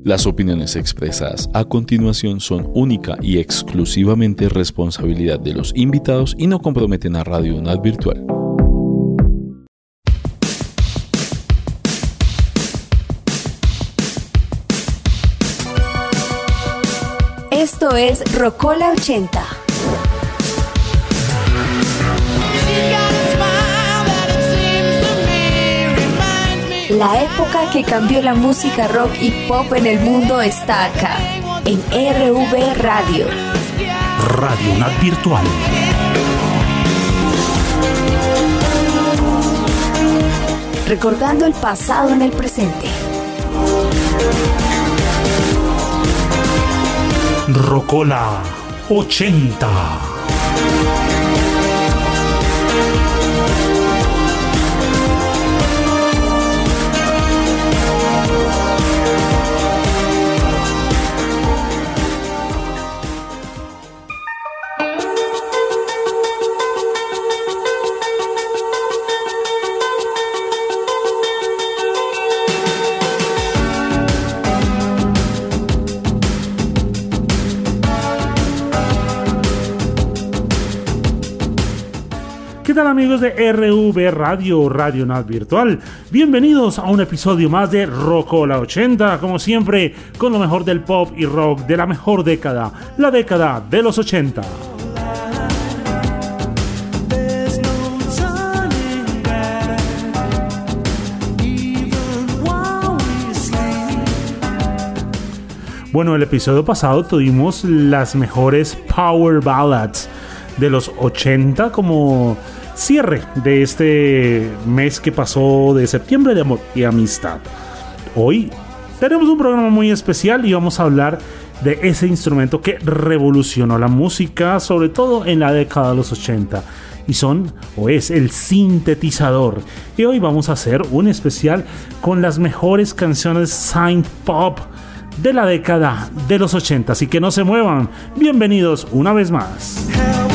Las opiniones expresadas a continuación son única y exclusivamente responsabilidad de los invitados y no comprometen a Radio UNAD Virtual. Esto es Rocola 80. La época que cambió la música rock y pop en el mundo está acá, en RV Radio. Radio UNAD Virtual. Recordando el pasado en el presente. Rocola 80. ¿Qué tal, amigos de RV Radio, Radio UNAD Virtual? Bienvenidos a un episodio más de Rocola 80, como siempre, con lo mejor del pop y rock de la mejor década, la década de los 80. Bueno, el episodio pasado tuvimos las mejores power ballads de los 80 como cierre de este mes que pasó de septiembre de amor y amistad. Hoy tenemos un programa muy especial y vamos a hablar de ese instrumento que revolucionó la música, sobre todo en la década de los 80. Y es el sintetizador. Y hoy vamos a hacer un especial con las mejores canciones synth pop de la década de los 80. Así que no se muevan. Bienvenidos una vez más.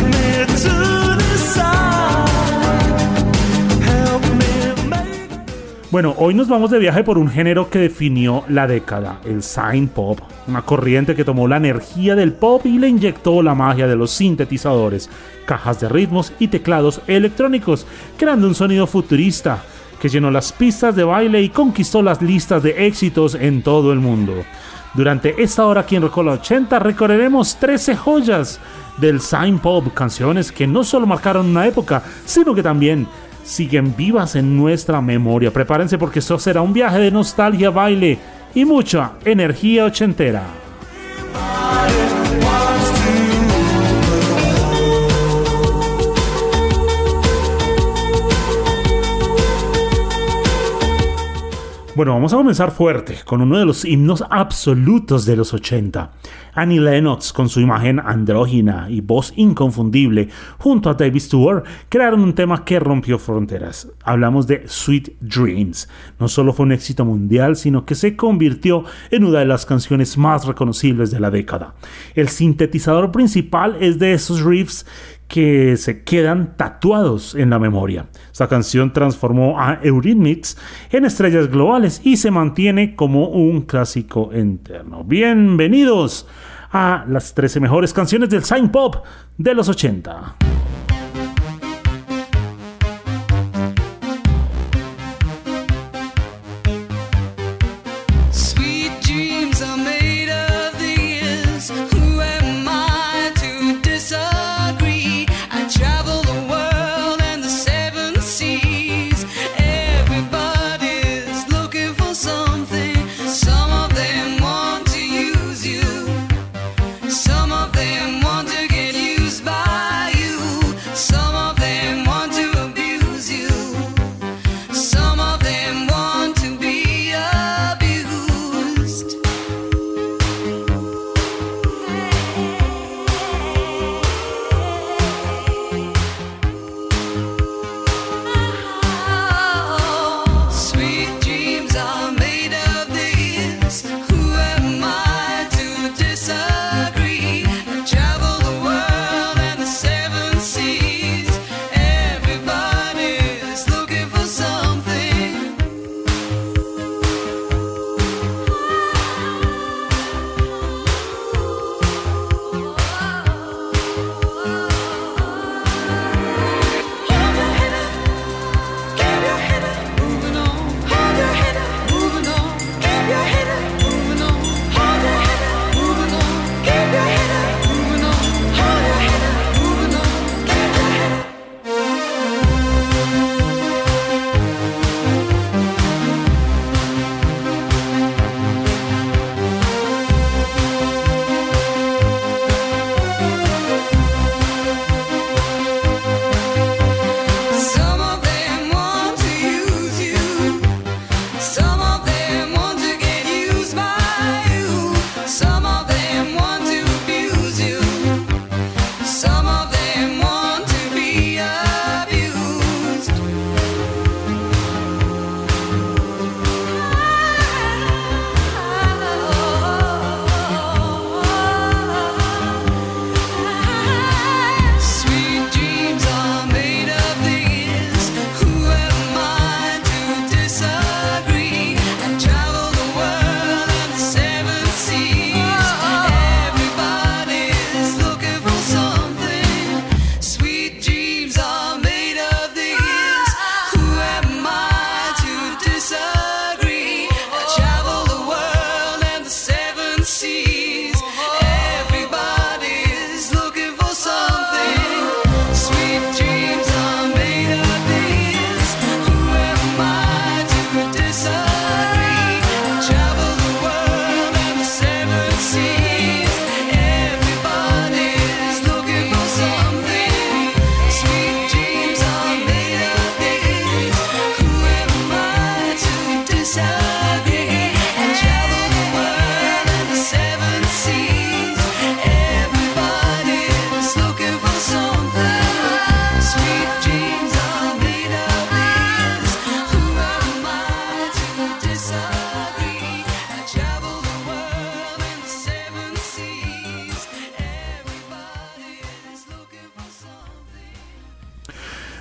Bueno, hoy nos vamos de viaje por un género que definió la década, el synth pop, una corriente que tomó la energía del pop y le inyectó la magia de los sintetizadores, cajas de ritmos y teclados electrónicos, creando un sonido futurista que llenó las pistas de baile y conquistó las listas de éxitos en todo el mundo. Durante esta hora aquí en Rocola 80 recorreremos 13 joyas del synth pop, canciones que no solo marcaron una época, sino que también siguen vivas en nuestra memoria. Prepárense porque esto será un viaje de nostalgia, baile y mucha energía ochentera. Bueno, vamos a comenzar fuerte con uno de los himnos absolutos de los 80. Annie Lennox, con su imagen andrógina y voz inconfundible, junto a David Stewart, crearon un tema que rompió fronteras. Hablamos de Sweet Dreams. No solo fue un éxito mundial, sino que se convirtió en una de las canciones más reconocibles de la década. El sintetizador principal es de esos riffs que se quedan tatuados en la memoria. Esta canción transformó a Eurythmics en estrellas globales y se mantiene como un clásico eterno. Bienvenidos a las 13 mejores canciones del synth pop de los 80. Some of them want to get used by you.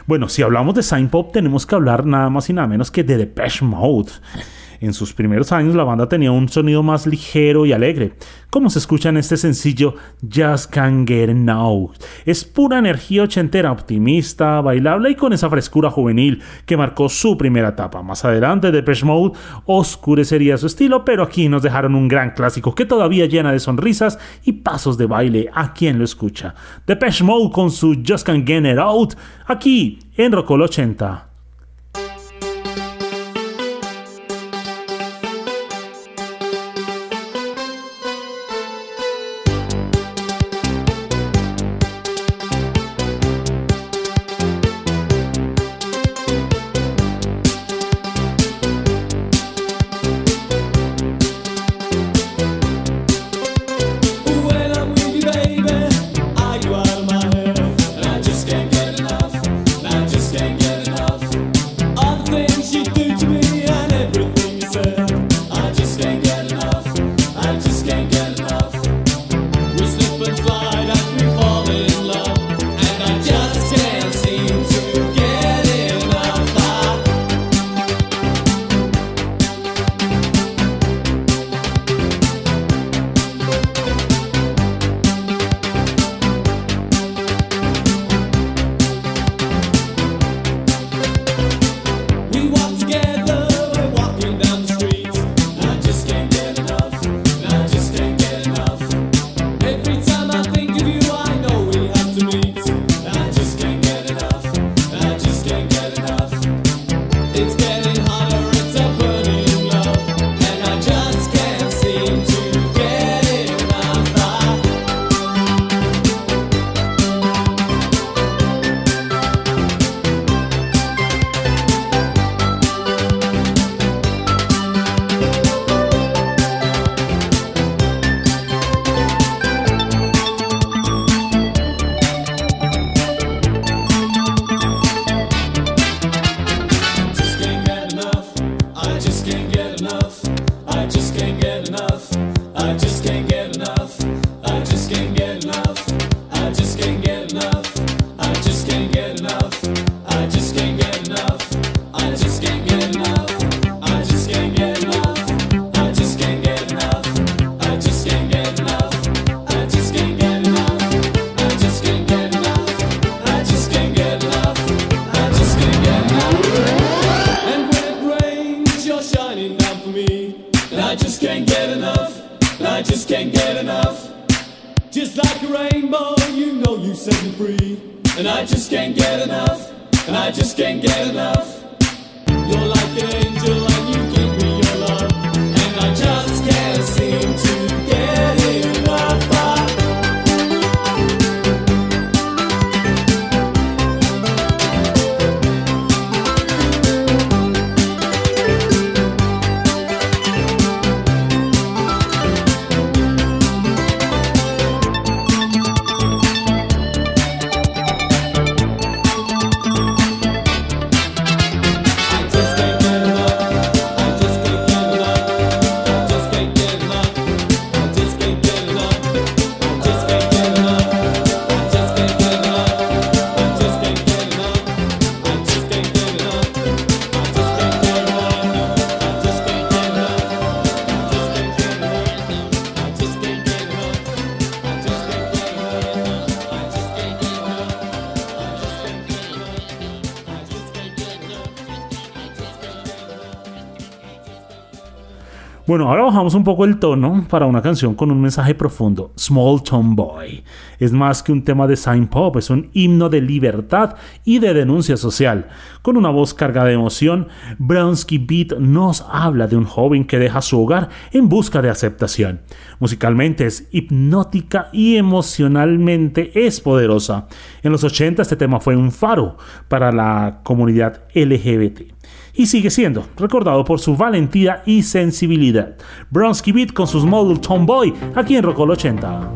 Bueno, si hablamos de synth pop, tenemos que hablar nada más y nada menos que de Depeche Mode. En sus primeros años la banda tenía un sonido más ligero y alegre, como se escucha en este sencillo Just Can't Get Enough. Es pura energía ochentera, optimista, bailable y con esa frescura juvenil que marcó su primera etapa. Más adelante Depeche Mode oscurecería su estilo, pero aquí nos dejaron un gran clásico que todavía llena de sonrisas y pasos de baile a quien lo escucha. Depeche Mode con su Just Can't Get It Out, aquí en Rockol 80. Bueno, ahora bajamos un poco el tono para una canción con un mensaje profundo. Small Town Boy es más que un tema de synth pop, es un himno de libertad y de denuncia social. Con una voz cargada de emoción, Bronski Beat nos habla de un joven que deja su hogar en busca de aceptación. Musicalmente es hipnótica y emocionalmente es poderosa. En los 80 este tema fue un faro para la comunidad LGBT. Y sigue siendo recordado por su valentía y sensibilidad. Bronski Beat con sus Small Town Boy aquí en Rockol 80.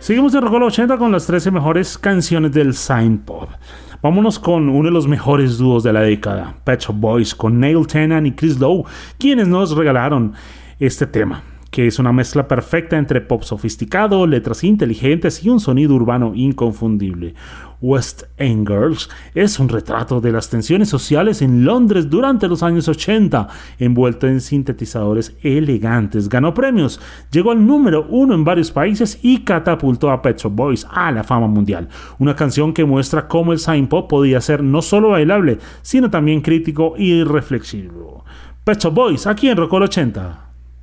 Seguimos en Rock 80 con las 13 mejores canciones del Synthpop. Vámonos con uno de los mejores dúos de la década, Pet Shop Boys, con Neil Tennant y Chris Lowe, quienes nos regalaron este tema, que es una mezcla perfecta entre pop sofisticado, letras inteligentes y un sonido urbano inconfundible. West End Girls es un retrato de las tensiones sociales en Londres durante los años 80, envuelto en sintetizadores elegantes. Ganó premios, llegó al número 1 en varios países y catapultó a Pet Shop Boys a la fama mundial. Una canción que muestra cómo el synthpop podía ser no solo bailable, sino también crítico y reflexivo. Pet Shop Boys, aquí en Rock 80.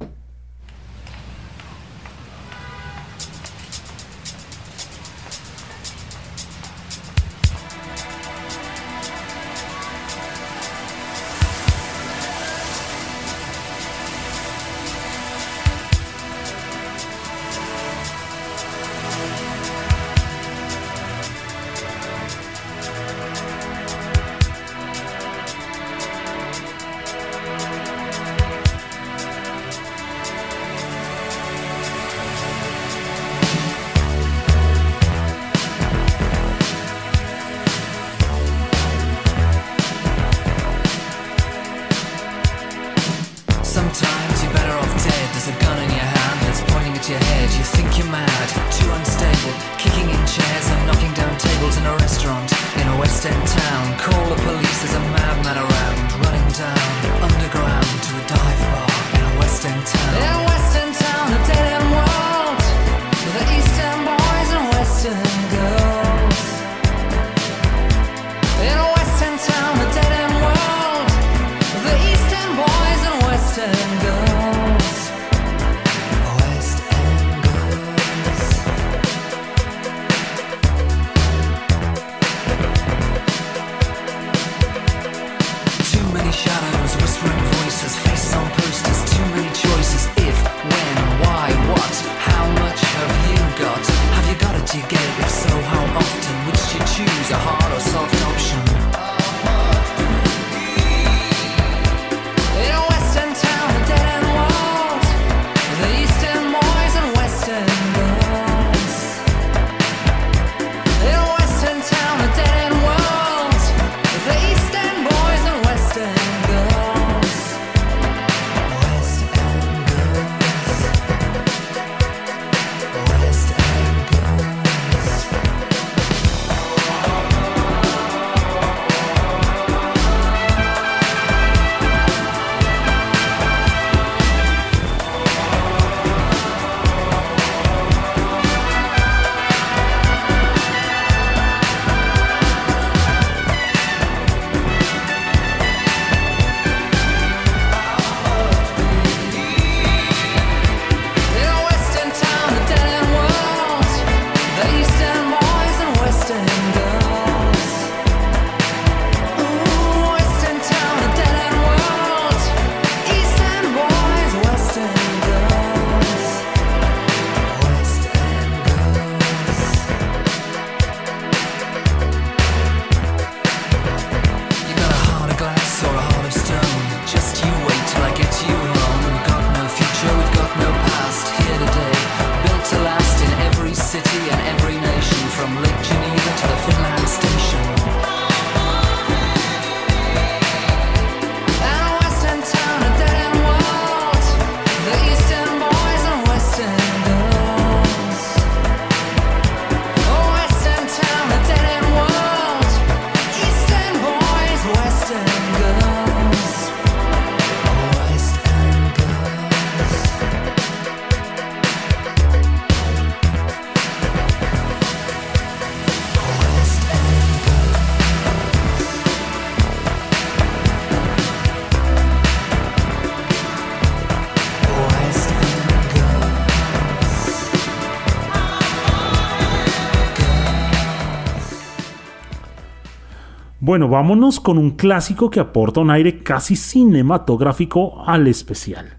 Bueno, vámonos con un clásico que aporta un aire casi cinematográfico al especial.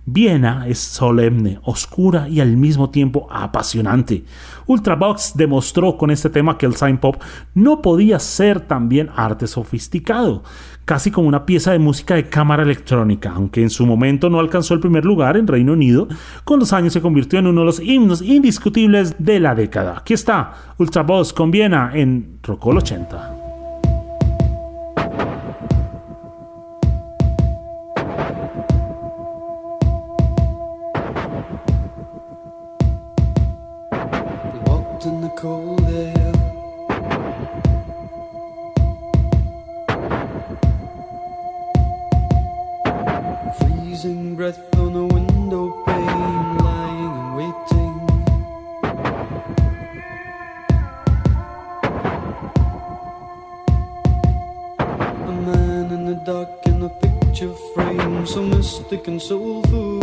Viena es solemne, oscura y al mismo tiempo apasionante. Ultravox demostró con este tema que el synth-pop no podía ser también arte sofisticado, casi como una pieza de música de cámara electrónica, aunque en su momento no alcanzó el primer lugar en Reino Unido, con los años se convirtió en uno de los himnos indiscutibles de la década. Aquí está Ultravox con Viena en Rockol 80. Cold air, freezing breath on a window pane, lying and waiting. A man in the dark in a picture frame, so mystic and soulful.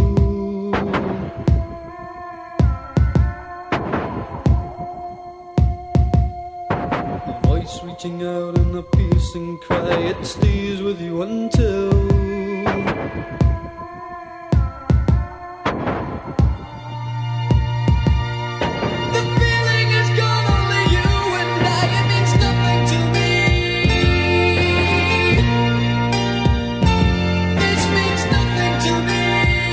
Reaching out in a piercing cry, it stays with you until the feeling is gone, only you and I, it means nothing to me. This means nothing to me.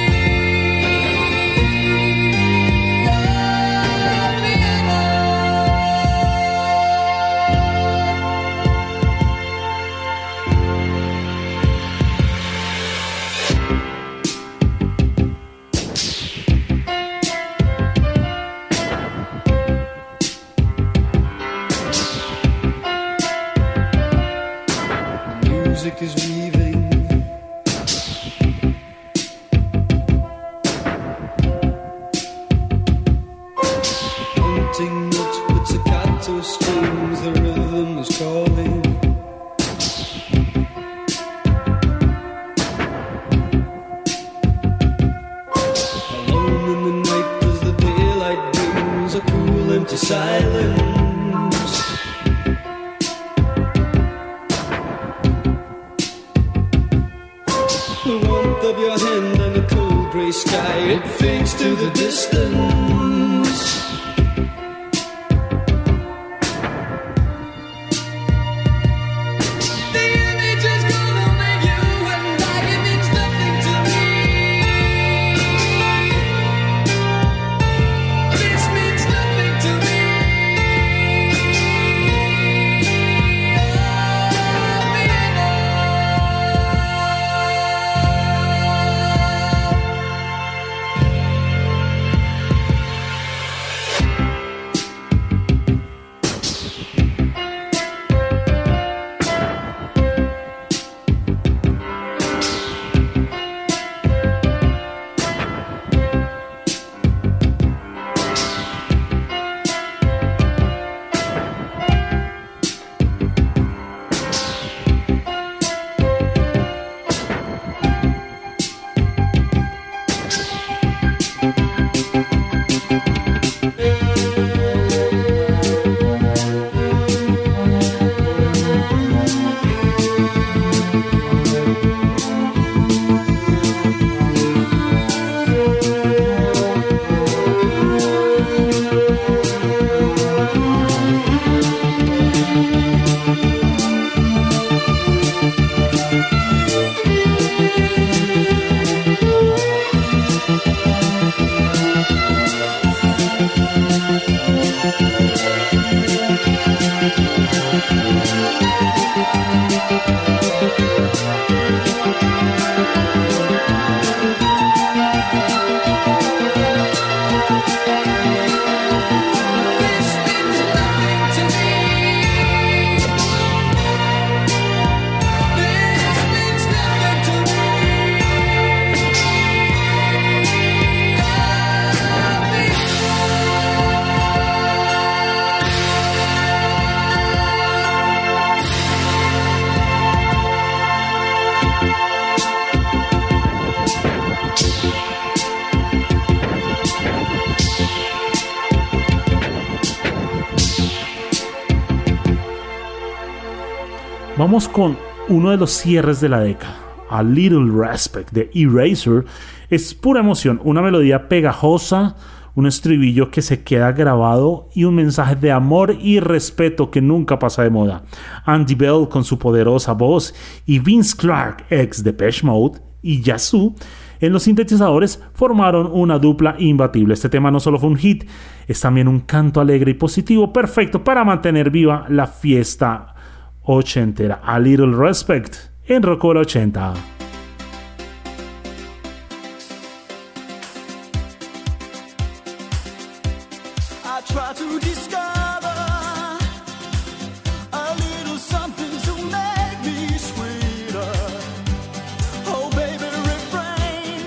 Music is weaving, haunting notes with staccato strings, the rhythm is calling. Alone in the night as the daylight brings a cool empty silence. The warmth of your hand and a cold grey sky, it fades to the distance. The image is gone, only you and I, it means nothing to me. This means nothing to me. Vamos con uno de los cierres de la década. A Little Respect de Eraser es pura emoción, una melodía pegajosa, un estribillo que se queda grabado y un mensaje de amor y respeto que nunca pasa de moda. Andy Bell con su poderosa voz y Vince Clarke, ex Depeche Mode, y Yazoo en los sintetizadores formaron una dupla imbatible. Este tema no solo fue un hit, es también un canto alegre y positivo, perfecto para mantener viva la fiesta ochentera. A Little Respect en Rocola 80. Try to discover a little something to make me sweeter. Oh baby, refrain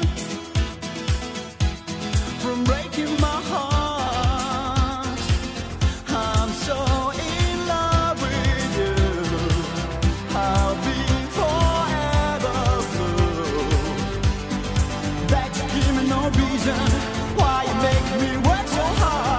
from breaking my heart. I'm so in love with you. I'll be forever blue. That you give me no reason why you make me work so hard.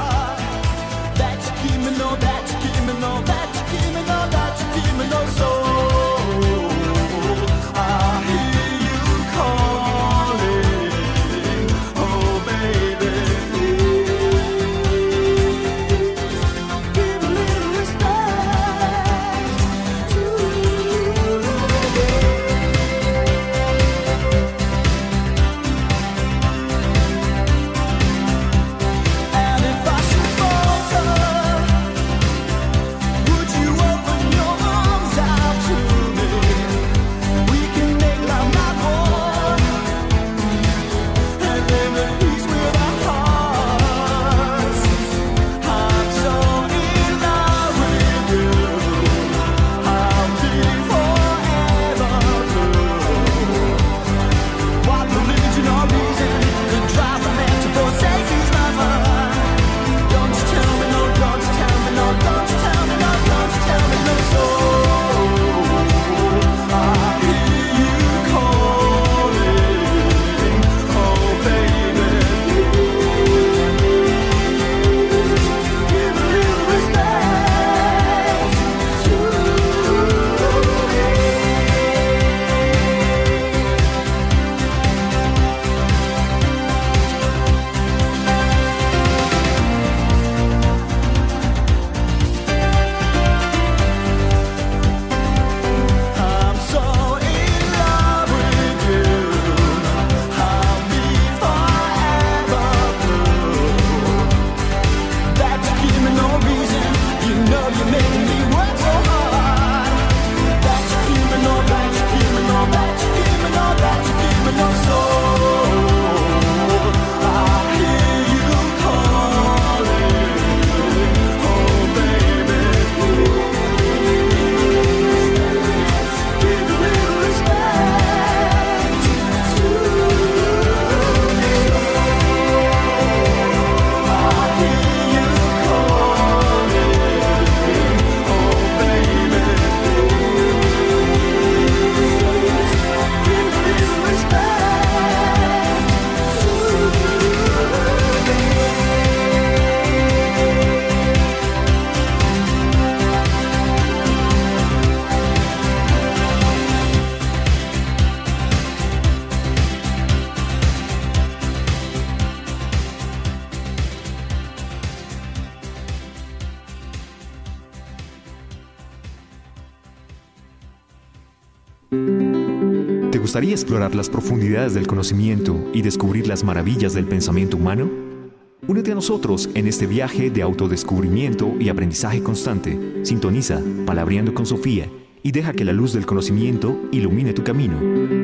¿Te gustaría explorar las profundidades del conocimiento y descubrir las maravillas del pensamiento humano? Únete a nosotros en este viaje de autodescubrimiento y aprendizaje constante. Sintoniza Palabreando con Sofía y deja que la luz del conocimiento ilumine tu camino.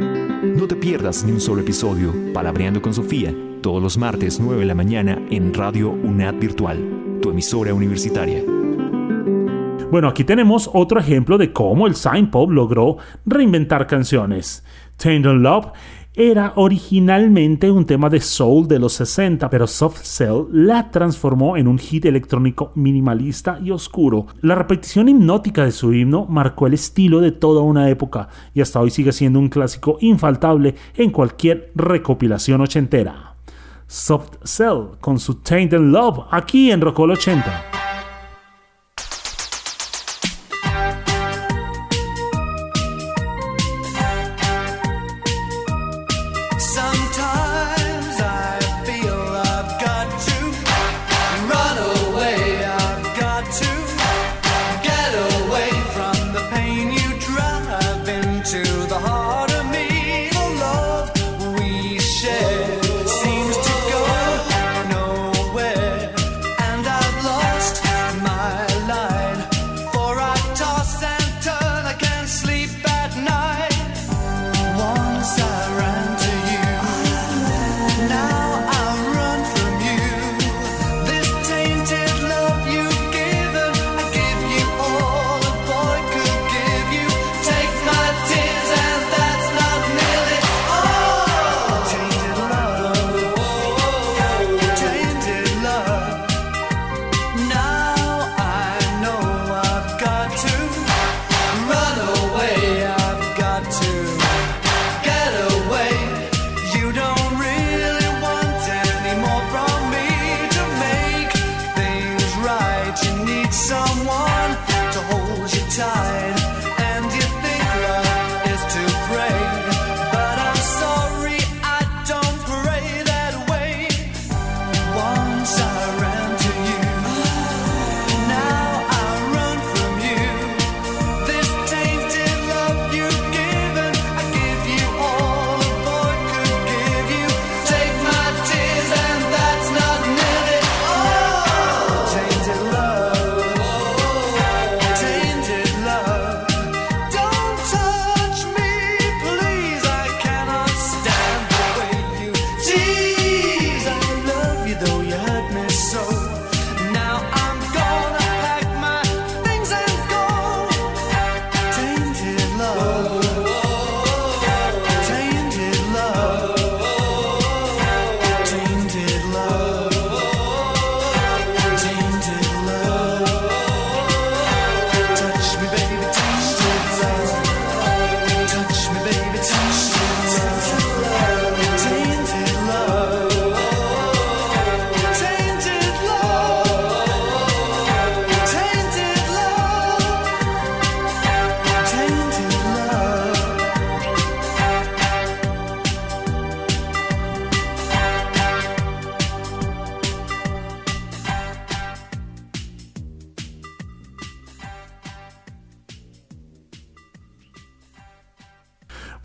No te pierdas ni un solo episodio. Palabreando con Sofía, todos los martes 9 de la mañana en Radio UNAD Virtual, tu emisora universitaria. Bueno, aquí tenemos otro ejemplo de cómo el synth pop logró reinventar canciones. Tainted Love era originalmente un tema de soul de los 60, pero Soft Cell la transformó en un hit electrónico minimalista y oscuro. La repetición hipnótica de su himno marcó el estilo de toda una época y hasta hoy sigue siendo un clásico infaltable en cualquier recopilación ochentera. Soft Cell con su Tainted Love aquí en Rocola 80.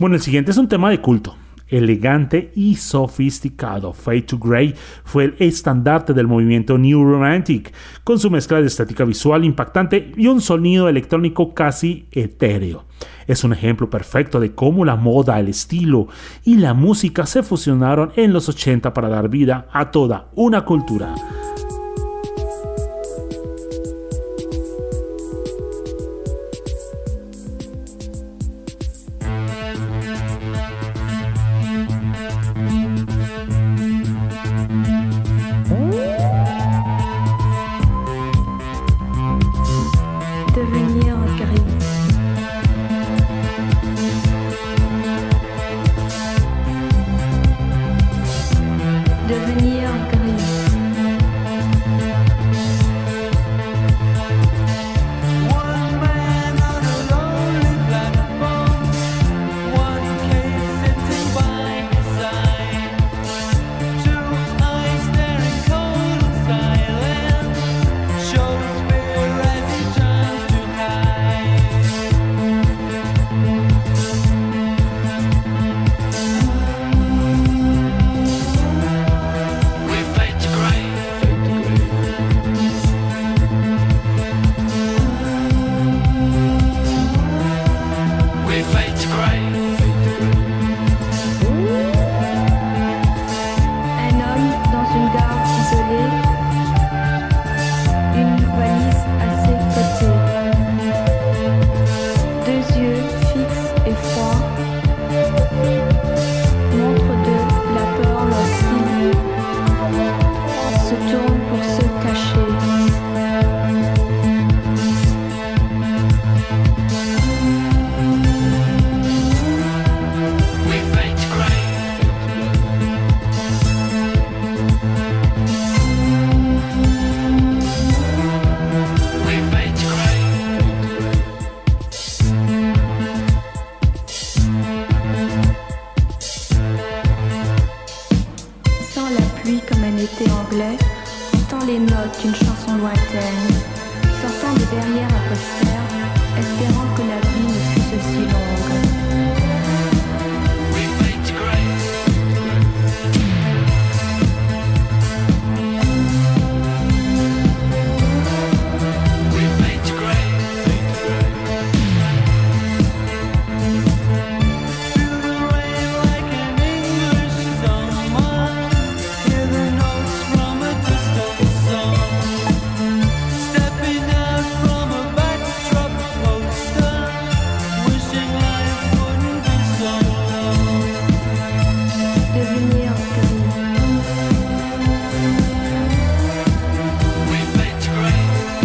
Bueno, el siguiente es un tema de culto. Elegante y sofisticado, Fade to Grey fue el estandarte del movimiento New Romantic, con su mezcla de estética visual impactante y un sonido electrónico casi etéreo. Es un ejemplo perfecto de cómo la moda, el estilo y la música se fusionaron en los 80 para dar vida a toda una cultura. Devenir gris. Devenir gris. One man on a lonely platform, one case sitting by his side, two eyes staring cold and silent, shows fear as he turns to hide. We fade to grey. We fade to grey. Un homme dans une gare isolée, une valise à ses côtés, deux yeux fixes et froids, montrent de la peur lorsqu'il se tourne pour se cacher. We fade to grey. We fade to grey. Sans la pluie comme un été anglais, entend les notes d'une chanson lointaine, sortant de derrière un poster, espérant que la vie ne fût aussi longue. We fade to grey. We fade to grey. Through the rain like an English summer, hear the notes from a distant song. Stepping out from a backdrop poster, wishing life wouldn't be so long. Devenir gris. We fade to grey.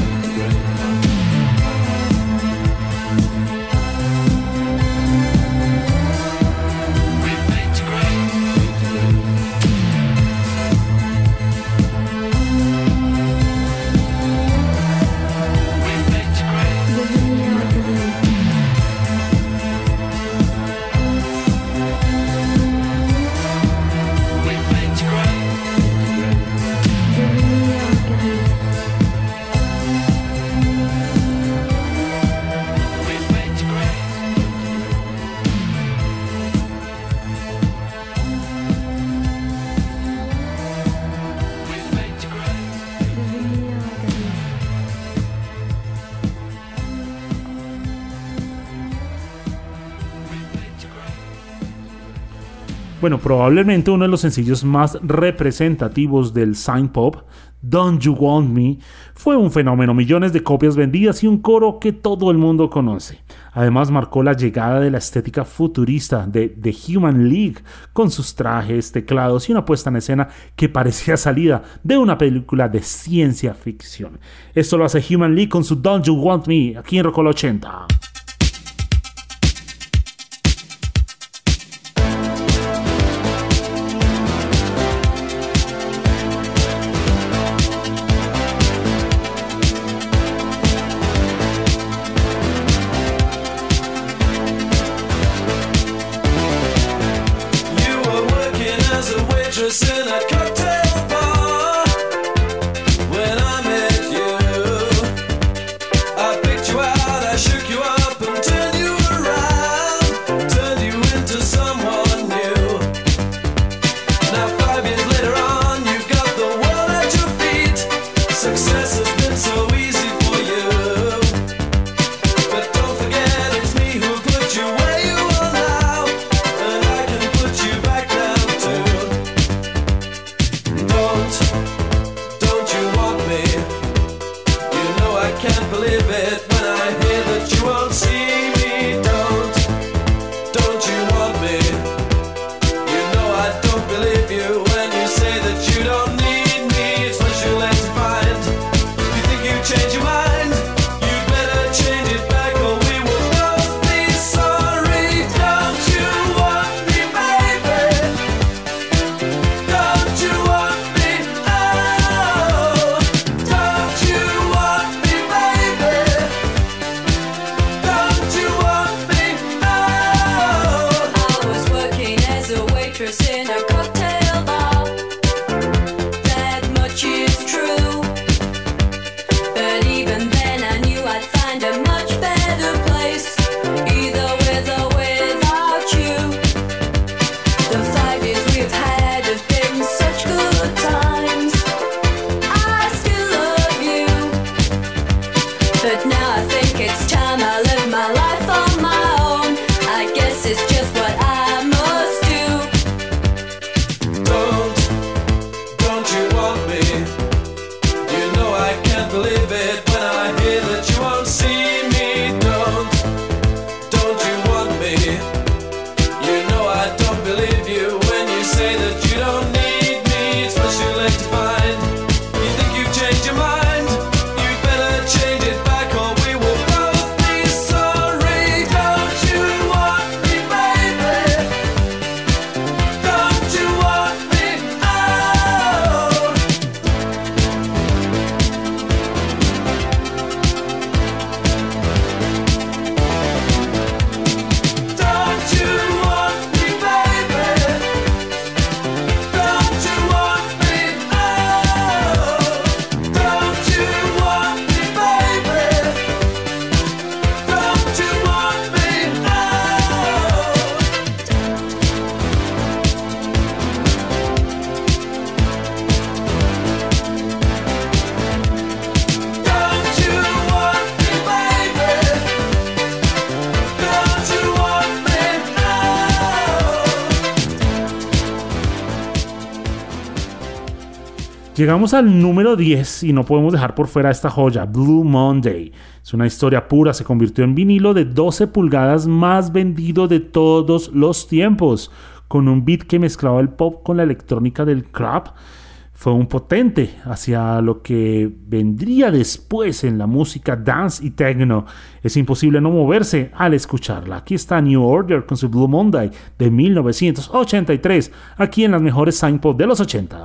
We fade to grey. We fade to grey. Devenir gris. We fade to grey. Devenir gris. We fade to grey. We fade to grey. Devenir gris. We fade to grey. Bueno, probablemente uno de los sencillos más representativos del synth pop, Don't You Want Me, fue un fenómeno, millones de copias vendidas y un coro que todo el mundo conoce. Además marcó la llegada de la estética futurista de The Human League, con sus trajes, teclados y una puesta en escena que parecía salida de una película de ciencia ficción. Esto lo hace Human League con su Don't You Want Me, aquí en Rocola 80. You were working as a waitress in a cocktail bar when I met you. I picked you out, I shook you up. strangers in a cocktail bar. That much is true. But even then I knew I'd find a much better place, either with or without you. The 5 years we've had have been such good times. I still love you, but now I think it's time I live my life on my own. I guess it's just what I must do. Don't you want me? You know I can't believe it when I hear that you won't see me. Don't you want me? You know I don't believe you when you say that you don't need me. It's much too late to find. You think you've changed your mind? You'd better change it back or we will both be sorry. Don't you want me, baby? Don't you want me? Oh. Don't you want me, baby? Don't you want me? Oh. Don't you want me, baby? Don't you want me? Don't you want me, baby? Don't you want me? Llegamos al número 10 y no podemos dejar por fuera esta joya, Blue Monday. Es una historia pura, se convirtió en vinilo de 12 pulgadas más vendido de todos los tiempos, con un beat que mezclaba el pop con la electrónica del club. Fue un potente hacia lo que vendría después en la música dance y techno. Es imposible no moverse al escucharla. Aquí está New Order con su Blue Monday de 1983, aquí en las mejores Sign Pop de los 80.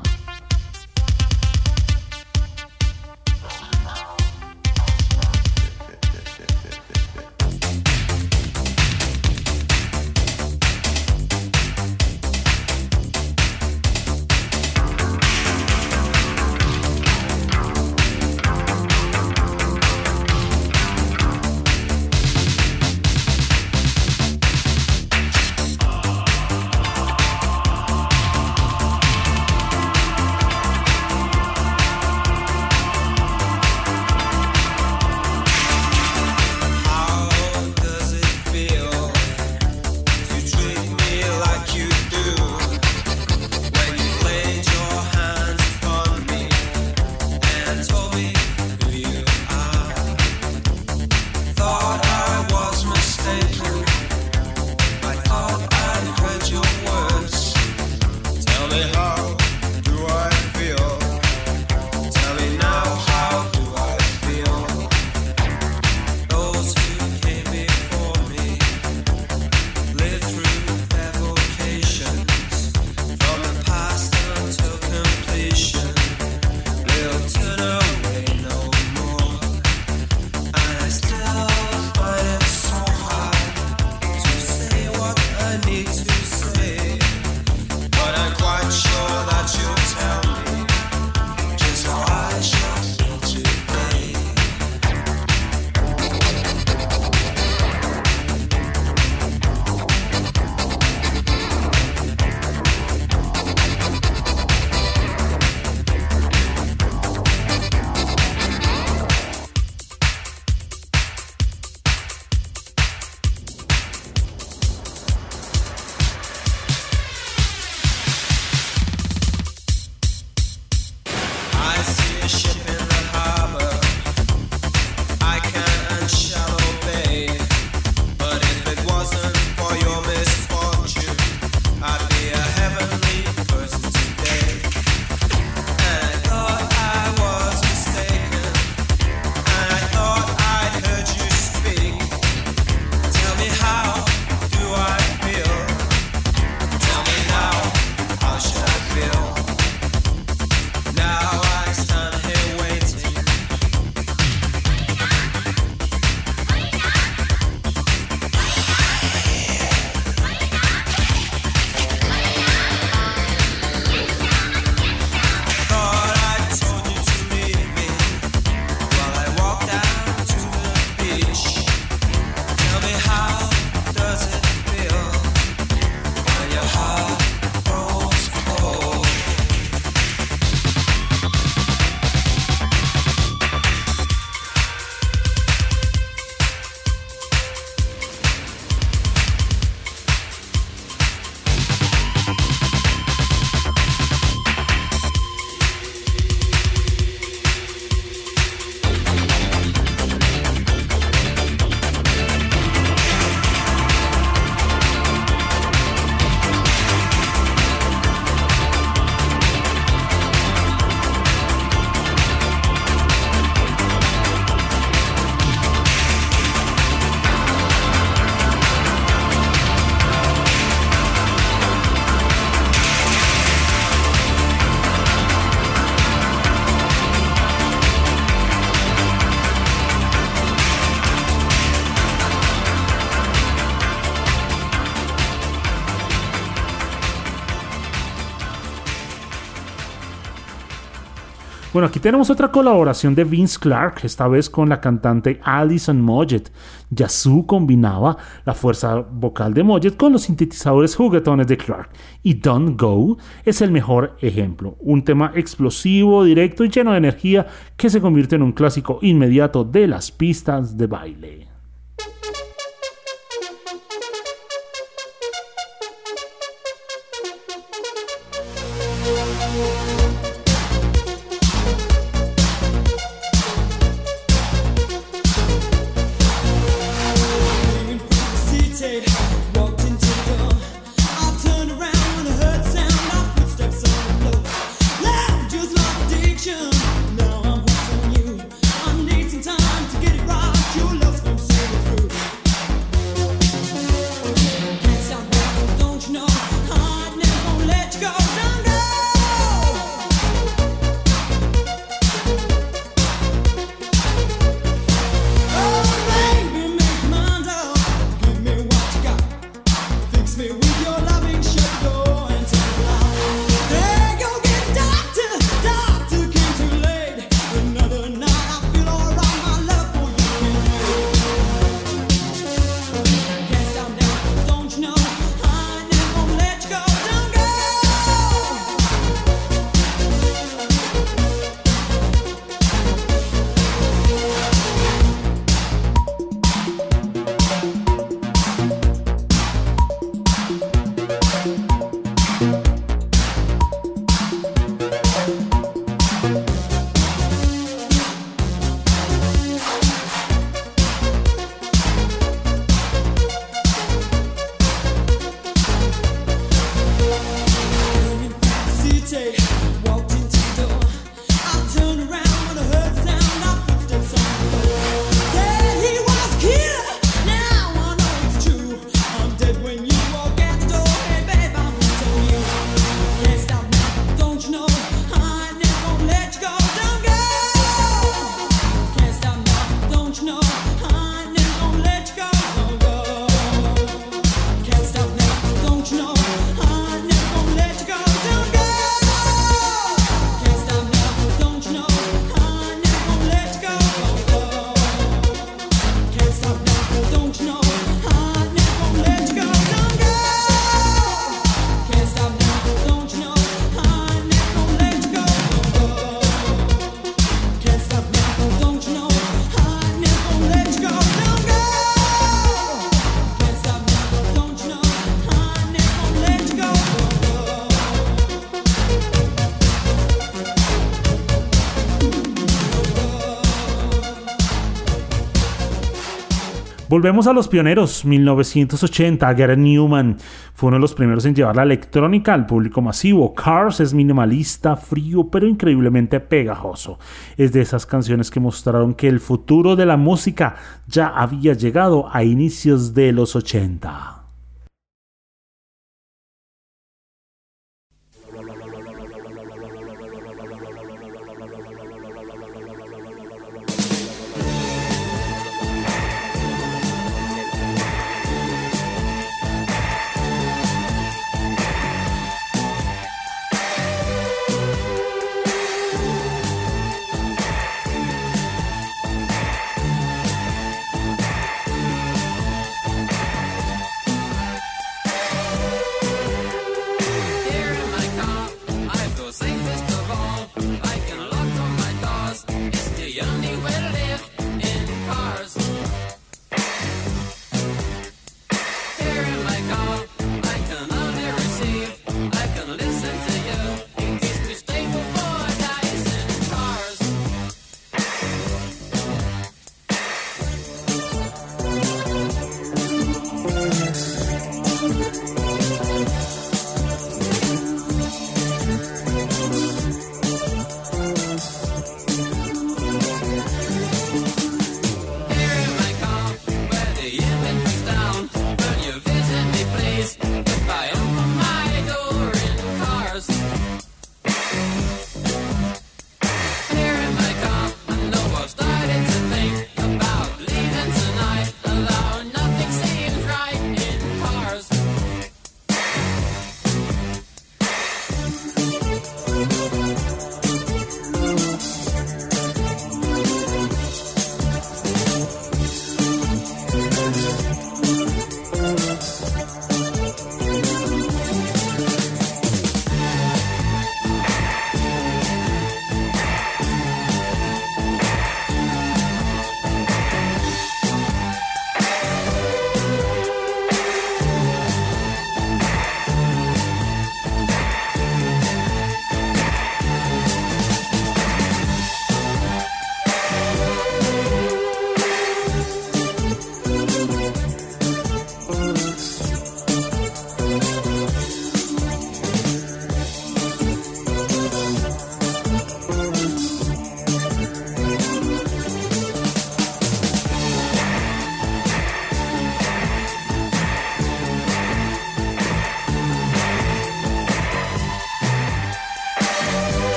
Bueno, aquí tenemos otra colaboración de Vince Clarke, esta vez con la cantante Alison Moyet. Yazoo combinaba la fuerza vocal de Moyet con los sintetizadores juguetones de Clarke. Y Don't Go es el mejor ejemplo. Un tema explosivo, directo y lleno de energía que se convierte en un clásico inmediato de las pistas de baile. Volvemos a los pioneros. 1980, Gary Newman fue uno de los primeros en llevar la electrónica al público masivo. Cars es minimalista, frío, pero increíblemente pegajoso. Es de esas canciones que mostraron que el futuro de la música ya había llegado a inicios de los 80.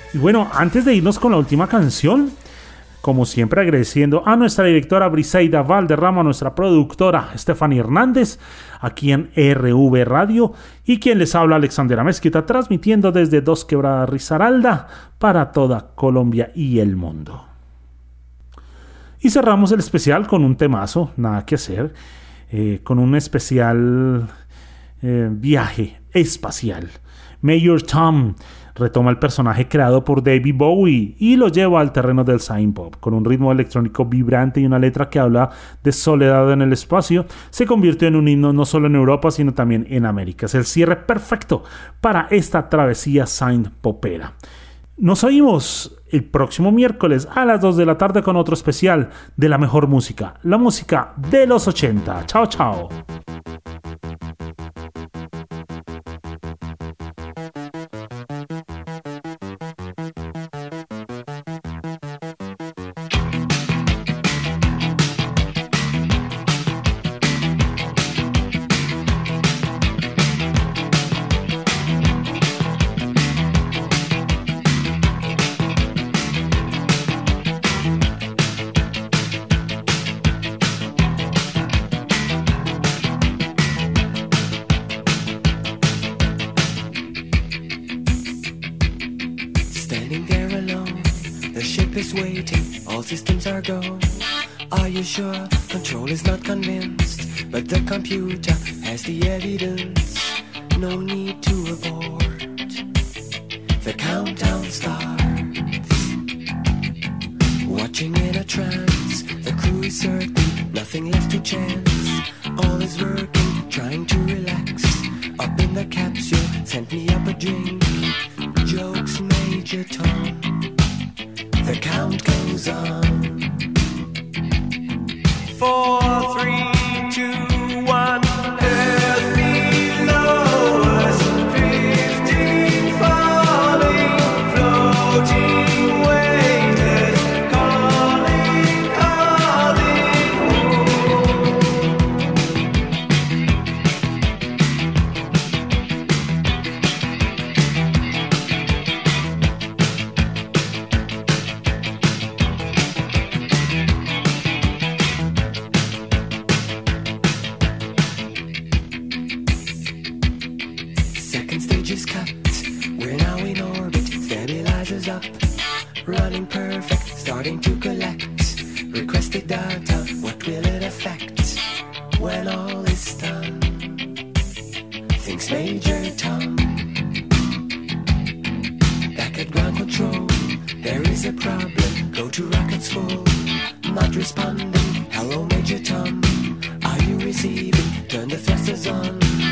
Y bueno, antes de irnos con la última canción, como siempre agradeciendo a nuestra directora Briseida Valderrama, a nuestra productora Stephanie Hernández, aquí en RV Radio, y quien les habla, Alexander Amezquita, transmitiendo desde Dos Quebradas Risaralda para toda Colombia y el mundo. Y cerramos el especial con un temazo, nada que hacer, con un especial viaje espacial. Major Tom retoma el personaje creado por David Bowie y lo lleva al terreno del synth-pop. Con un ritmo electrónico vibrante y una letra que habla de soledad en el espacio, se convirtió en un himno no solo en Europa, sino también en América. Es el cierre perfecto para esta travesía synth-popera. Nos oímos el próximo miércoles a las 2 de la tarde con otro especial de la mejor música, la música de los 80. Chao, chao. Systems are go. Are you sure? Control is not convinced, but the computer has the evidence. No need to abort. The countdown starts. Watching in a trance, the crew is certain, nothing left to chance. All is working, trying to relax. Up in the capsule, sent me up a drink. Jokes, Major Tom. The count goes on. 4, 3, 2, 1. Earth below us, drifting, falling, floating, weightless, calling, calling home. Up, running perfect, starting to collect requested data. What will it affect when all is done? Thinks Major Tom. Back at ground control, there is a problem. Go to rockets full, not responding. Hello, Major Tom. Are you receiving? Turn the thrusters on.